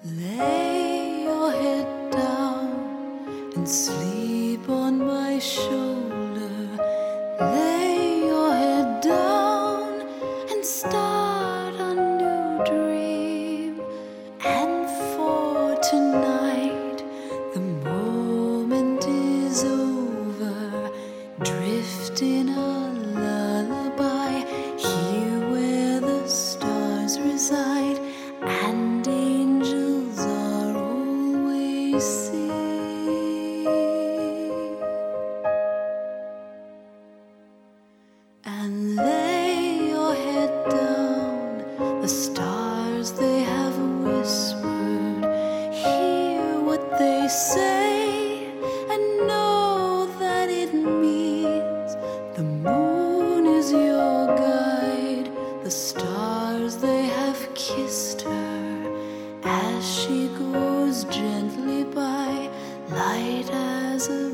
Lay your head down and sleep on my shoulder. Lay your head down and start a new dream. And for tonight, the moment is over. Drift in a lullaby, here where the stars reside, and angels are always seen. And lay your head down, the stars they have whispered. Hear what they say and know that it means the moon is your guide. The stars they have kissed her as she goes gently by, light as a